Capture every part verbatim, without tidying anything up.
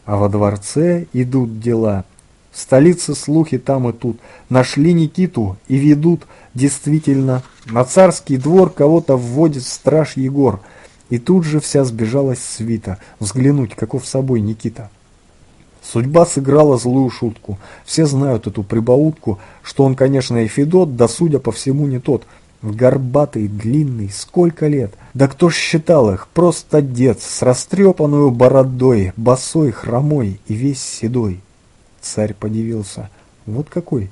А во дворце идут дела. В столице слухи там и тут. Нашли Никиту и ведут. Действительно, на царский двор кого-то вводит страж Егор. И тут же вся сбежалась свита. Взглянуть, каков собой Никита. Судьба сыграла злую шутку. Все знают эту прибаутку, что он, конечно, и Федот, да судя по всему не тот. Горбатый, длинный, сколько лет. Да кто ж считал их? Просто дед с растрепанную бородой, босой, хромой и весь седой. Царь подивился. Вот какой?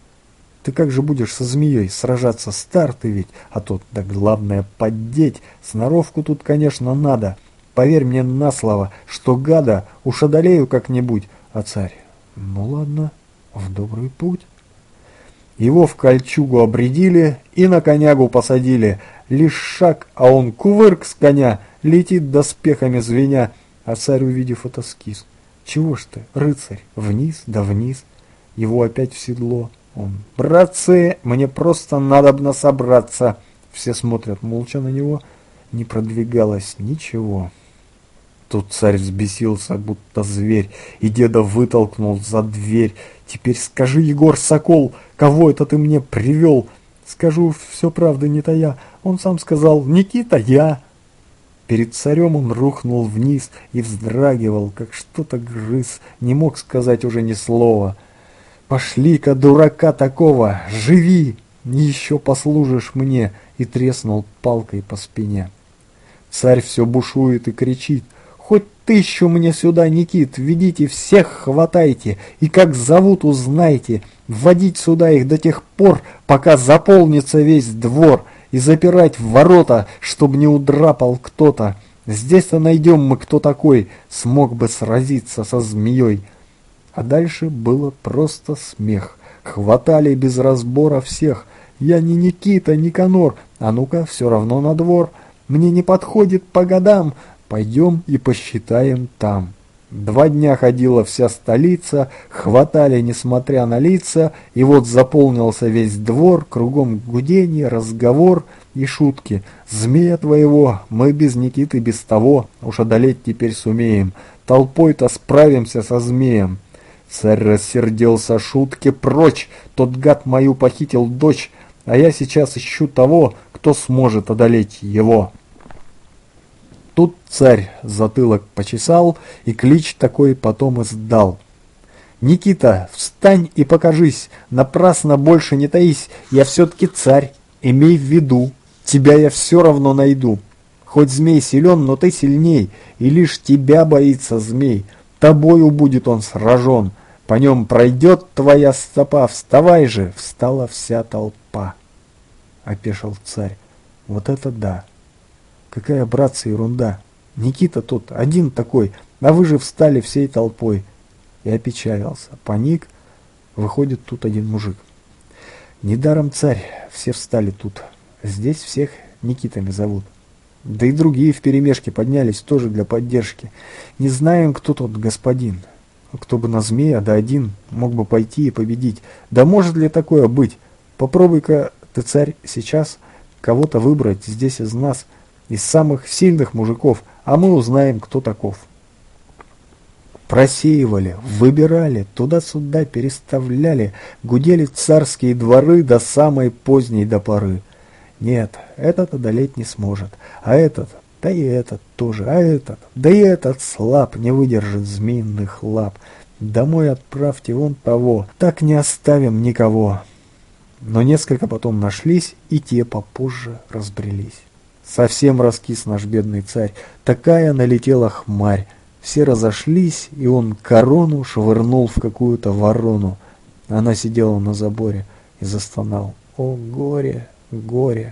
Ты как же будешь со змеей сражаться? Стар ты ведь, а тот, да главное, поддеть. Сноровку тут, конечно, надо. Поверь мне на слово, что гада уж одолею как-нибудь. А царь, ну ладно, в добрый путь. Его в кольчугу обредили и на конягу посадили. Лишь шаг, а он кувырк с коня, летит доспехами звеня. А царь, увидев это, скис. Чего ж ты, рыцарь, вниз да вниз. Его опять в седло. Он, братцы, мне просто надобно собраться. Все смотрят молча на него. Не продвигалось ничего. Тут царь взбесился, будто зверь, и деда вытолкнул за дверь. Теперь скажи, Егор Сокол, кого это ты мне привел? Скажу, все правда не тая. Он сам сказал, Никита, я. Перед царем он рухнул вниз и вздрагивал, как что-то грыз, не мог сказать уже ни слова. Пошли-ка, дурака такого, живи, еще послужишь мне, и треснул палкой по спине. Царь все бушует и кричит. Хоть тысячу мне сюда, Никит, ведите, всех хватайте, и как зовут узнайте, вводить сюда их до тех пор, пока заполнится весь двор, и запирать в ворота, чтоб не удрапал кто-то. Здесь-то найдем мы, кто такой смог бы сразиться со змеей. А дальше было просто смех. Хватали без разбора всех. Я не Никита, не Конор, а ну-ка, все равно на двор. Мне не подходит по годам. Пойдем и посчитаем там. Два дня ходила вся столица, хватали, несмотря на лица, и вот заполнился весь двор, кругом гудение, разговор и шутки. Змея твоего мы без Никиты без того уж одолеть теперь сумеем. Толпой-то справимся со змеем. Царь рассердился, шутки прочь, тот гад мою похитил дочь, а я сейчас ищу того, кто сможет одолеть его. Тут царь затылок почесал и клич такой потом издал. «Никита, встань и покажись, напрасно больше не таись, я все-таки царь, имей в виду, тебя я все равно найду. Хоть змей силен, но ты сильней, и лишь тебя боится змей, тобою будет он сражен, по нем пройдет твоя стопа, вставай же!» Встала вся толпа. Опешил царь. Вот это да! Какая, братцы, ерунда! Никита тут один такой, а вы же встали всей толпой. И опечалился. Паник. Выходит тут один мужик. Недаром царь, все встали тут. Здесь всех Никитами зовут. Да и другие вперемешке поднялись тоже для поддержки. Не знаем, кто тот господин. Кто бы на змея, да один, мог бы пойти и победить. Да может ли такое быть? Попробуй-ка ты, царь, сейчас кого-то выбрать здесь из нас, из самых сильных мужиков, а мы узнаем, кто таков. Просеивали, выбирали, туда-сюда переставляли, гудели царские дворы до самой поздней до поры. Нет, этот одолеть не сможет, а этот, да и этот тоже, а этот, да и этот слаб, не выдержит змеиных лап. Домой отправьте вон того, так не оставим никого. Но несколько потом нашлись, и те попозже разбрелись. Совсем раскис наш бедный царь, такая налетела хмарь. Все разошлись, и он корону швырнул в какую-то ворону. Она сидела на заборе и застонал. О, горе, горе!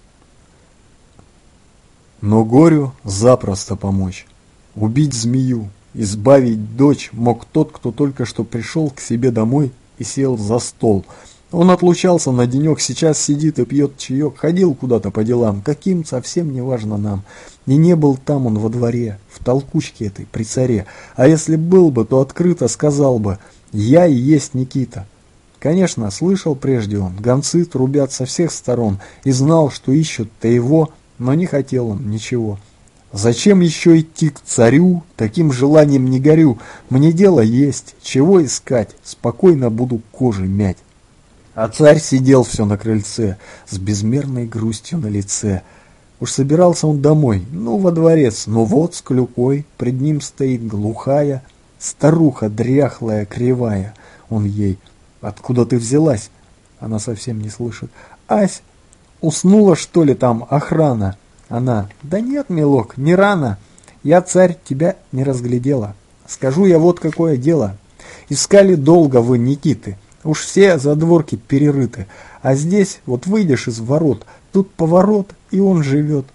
Но горю запросто помочь. Убить змею, избавить дочь мог тот, кто только что пришел к себе домой и сел за стол. Он отлучался на денек, сейчас сидит и пьет чаек, ходил куда-то по делам, каким совсем не важно нам. И не был там он во дворе, в толкучке этой, при царе. А если был бы, то открыто сказал бы: «Я и есть Никита». Конечно, слышал прежде он, гонцы трубят со всех сторон, и знал, что ищут-то его, но не хотел он ничего. Зачем еще идти к царю? Таким желанием не горю. Мне дело есть, чего искать? Спокойно буду кожи мять. А царь сидел все на крыльце, с безмерной грустью на лице. Уж собирался он домой, ну, во дворец, но вот с клюкой пред ним стоит глухая старуха, дряхлая, кривая. Он ей: «Откуда ты взялась?» Она совсем не слышит. «Ась, уснула, что ли, там охрана?» Она: «Да нет, милок, не рано. Я, царь, тебя не разглядела. Скажу я вот какое дело. Искали долго вы Никиты. Уж все задворки перерыты. А здесь вот выйдешь из ворот, тут поворот, и он живет».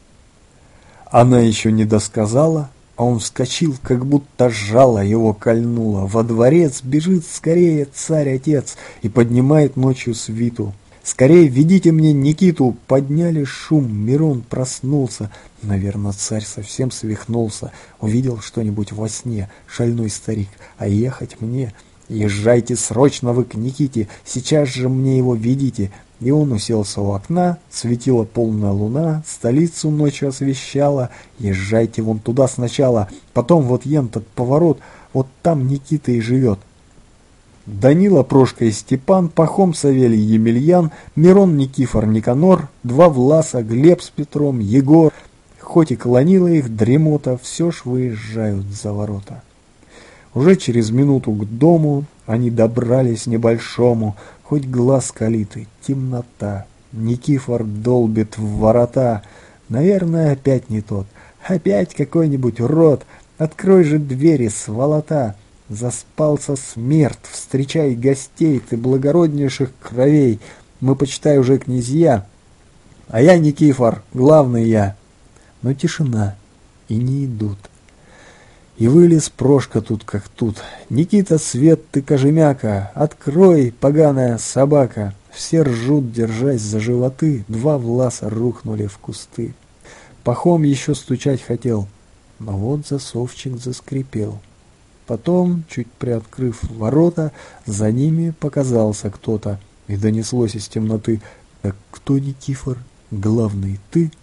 Она еще не досказала, а он вскочил, как будто жало его кольнуло. Во дворец бежит скорее царь-отец и поднимает ночью свиту. «Скорей ведите мне Никиту!» Подняли шум, Мирон проснулся. Наверное, царь совсем свихнулся. Увидел что-нибудь во сне, шальной старик. А ехать мне? Езжайте срочно вы к Никите, сейчас же мне его ведите. И он уселся у окна, светила полная луна, столицу ночью освещала. Езжайте вон туда сначала, потом вот ен тот поворот, вот там Никита и живет. Данила, Прошка и Степан, Пахом, Савелий, Емельян, Мирон, Никифор, Никанор, два Власа, Глеб с Петром, Егор. Хоть и клонила их дремота, все ж выезжают за ворота. Уже через минуту к дому они добрались небольшому, хоть глаз калиты, темнота. Никифор долбит в ворота. Наверное, опять не тот. Опять какой-нибудь урод. Открой же двери, сволота. Заспался смерть, встречай гостей ты благороднейших кровей. Мы, почитай, уже князья, а я Никифор, главный я. Но тишина, и не идут. И вылез Прошка тут как тут. Никита, Свет, ты кожемяка, открой, поганая собака. Все ржут, держась за животы, два Власа рухнули в кусты. Пахом еще стучать хотел, но вот засовчик заскрипел. Потом, чуть приоткрыв ворота, за ними показался кто-то, и донеслось из темноты: «Так кто, Никифор? Главный ты?»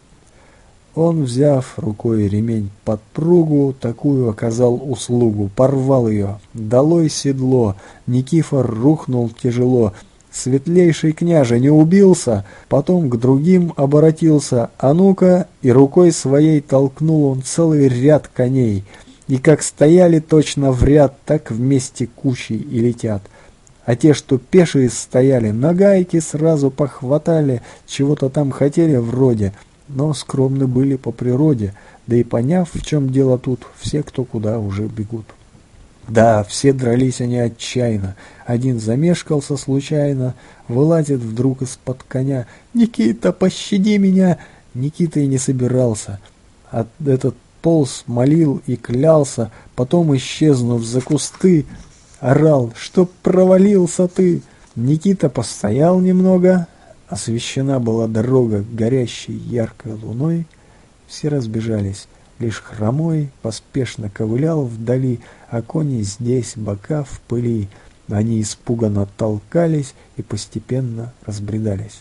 Он, взяв рукой ремень подпругу, такую оказал услугу, порвал ее, долой седло, Никифор рухнул тяжело. Светлейший княже не убился, потом к другим оборотился, а ну-ка, и рукой своей толкнул он целый ряд коней. И как стояли точно в ряд, так вместе кучей и летят. А те, что пешие стояли, на гайки сразу похватали, чего-то там хотели вроде, но скромны были по природе, да и поняв, в чем дело тут, все кто куда уже бегут. Да, все дрались они отчаянно. Один замешкался случайно, вылазит вдруг из-под коня: «Никита, пощади меня!» Никита и не собирался. А этот полз, молил и клялся, потом, исчезнув за кусты, орал: «Чтоб провалился ты!» Никита постоял немного, освещена была дорога горящей яркой луной, все разбежались, лишь хромой поспешно ковылял вдали, а кони здесь, бока в пыли. Они испуганно толкались и постепенно разбредались.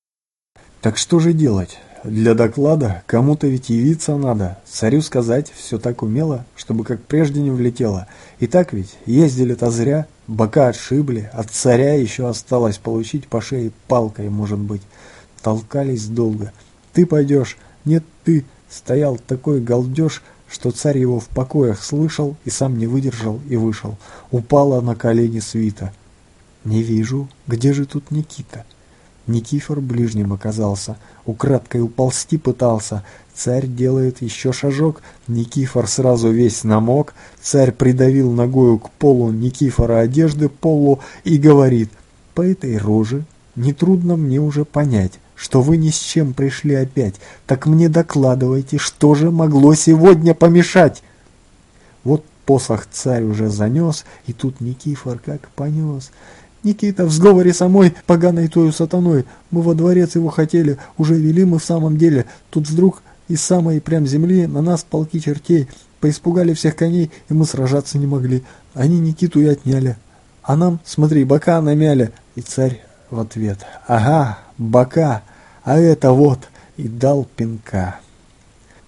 Так что же делать? Для доклада кому-то ведь явиться надо, царю сказать все так умело, чтобы как прежде не влетело. И так ведь ездили-то зря, бока отшибли, от царя еще осталось получить по шее палкой, может быть. Толкались долго. Ты пойдешь, нет, ты. Стоял такой галдеж, что царь его в покоях слышал и сам не выдержал и вышел. Упала на колени свита. Не вижу, где же тут Никита? Никифор ближним оказался, украдкой уползти пытался. Царь делает еще шажок, Никифор сразу весь намок. Царь придавил ногою к полу Никифора одежды полу и говорит: «По этой роже нетрудно мне уже понять, что вы ни с чем пришли опять. Так мне докладывайте, что же могло сегодня помешать?» Вот посох царь уже занес, и тут Никифор как понес. «Никита в сговоре со мной, поганой тою сатаной. Мы во дворец его хотели, уже вели мы в самом деле. Тут вдруг из самой прям земли на нас полки чертей. Поиспугали всех коней, и мы сражаться не могли. Они Никиту и отняли. А нам, смотри, бока намяли». И царь в ответ: «Ага, бока, а это вот», и дал пинка.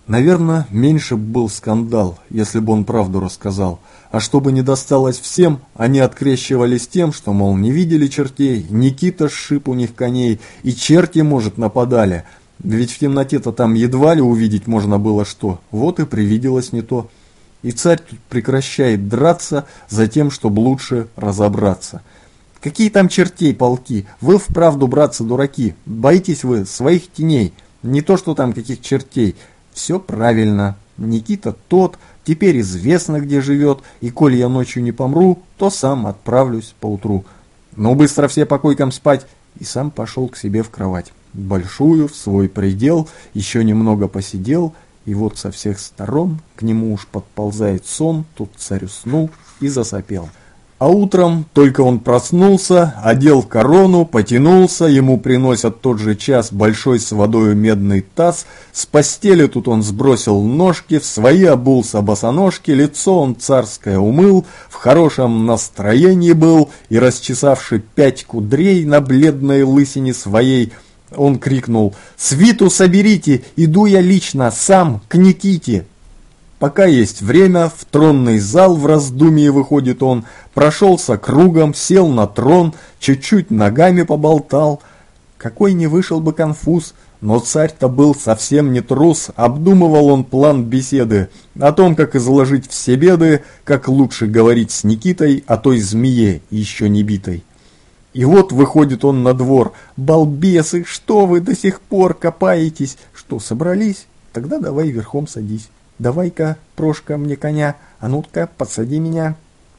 Наверное, меньше б был скандал, если бы он правду рассказал. А чтобы не досталось всем, они открещивались тем, что, мол, не видели чертей, Никита сшиб у них коней, и черти, может, нападали. Ведь в темноте-то там едва ли увидеть можно было что, вот и привиделось не то. И царь тут прекращает драться за тем, чтобы лучше разобраться. Какие там чертей полки? Вы вправду, братцы, дураки, боитесь вы своих теней, не то что там каких чертей. Все правильно. Никита тот, теперь известно, где живет, и коль я ночью не помру, то сам отправлюсь поутру. Ну, быстро все по койкам спать. И сам пошел к себе в кровать. Большую, в свой предел, еще немного посидел, и вот со всех сторон к нему уж подползает сон, тут царь уснул и засопел. А утром только он проснулся, одел корону, потянулся, ему приносят тот же час большой с водою медный таз, с постели тут он сбросил ножки, в свои обулся босоножки, лицо он царское умыл, в хорошем настроении был, и расчесавши пять кудрей на бледной лысине своей, он крикнул: «Свиту соберите, иду я лично, сам, к Никите!» Пока есть время, в тронный зал в раздумье выходит он, прошелся кругом, сел на трон, чуть-чуть ногами поболтал. Какой не вышел бы конфуз, но царь-то был совсем не трус, обдумывал он план беседы о том, как изложить все беды, как лучше говорить с Никитой о той змее, еще не битой. И вот выходит он на двор. «Балбесы, что вы до сих пор копаетесь? Что, собрались? Тогда давай верхом садись. Давай-ка, Прошка, мне коня, а ну-ка, подсади меня».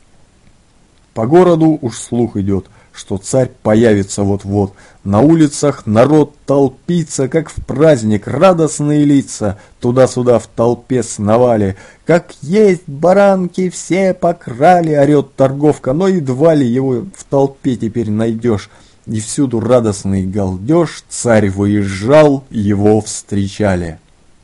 По городу уж слух идет, что царь появится вот-вот. На улицах народ толпится, как в праздник, радостные лица туда-сюда в толпе сновали. «Как есть баранки все покрали», орет торговка, но едва ли его в толпе теперь найдешь. И всюду радостный галдеж, царь выезжал, его встречали.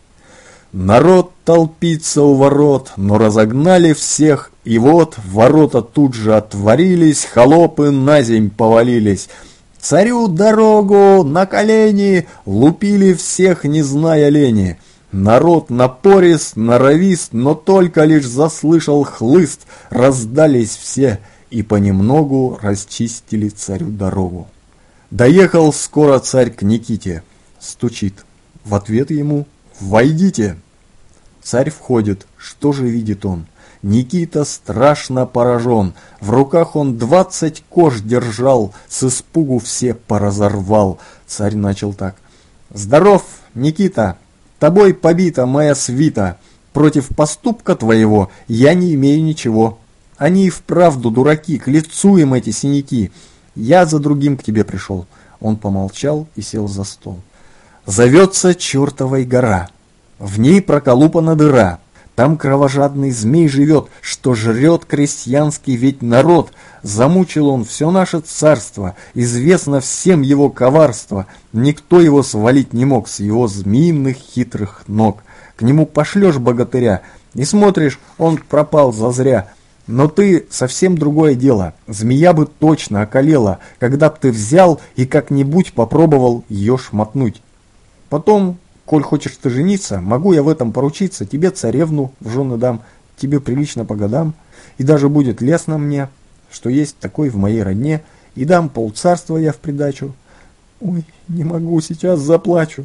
Народ толпится у ворот, но разогнали всех, и вот ворота тут же отворились, холопы на земь повалились. Царю дорогу, на колени, лупили всех, не зная лени. Народ напорист, норовист, но только лишь заслышал хлыст, раздались все и понемногу расчистили царю дорогу. Доехал скоро царь к Никите, стучит. В ответ ему: «Войдите!» Царь входит. Что же видит он? Никита страшно поражен. В руках он двадцать кож держал, с испугу все поразорвал. Царь начал так: «Здоров, Никита! Тобой побита моя свита. Против поступка твоего я не имею ничего. Они и вправду дураки, к лицу им эти синяки. Я за другим к тебе пришел». Он помолчал и сел за стол. «Зовется Чертовой гора. В ней проколупана дыра. Там кровожадный змей живет, что жрет крестьянский ведь народ. Замучил он все наше царство, известно всем его коварство. Никто его свалить не мог с его змеиных хитрых ног. К нему пошлешь богатыря, и смотришь, он пропал зазря. Но ты совсем другое дело. Змея бы точно околела, когда б ты взял и как-нибудь попробовал ее шмотнуть. Потом, коль хочешь ты жениться, могу я в этом поручиться, тебе царевну в жены дам, тебе прилично по годам, и даже будет лестно мне, что есть такой в моей родне, и дам полцарства я в придачу». «Ой, не могу, сейчас заплачу».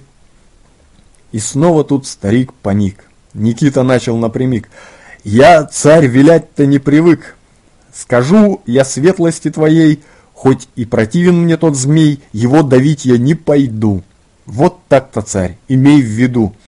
И снова тут старик паник. Никита начал напрямик: «Я, царь, вилять-то не привык. Скажу я светлости твоей, хоть и противен мне тот змей, его давить я не пойду. Вот так-то, царь, имей в виду.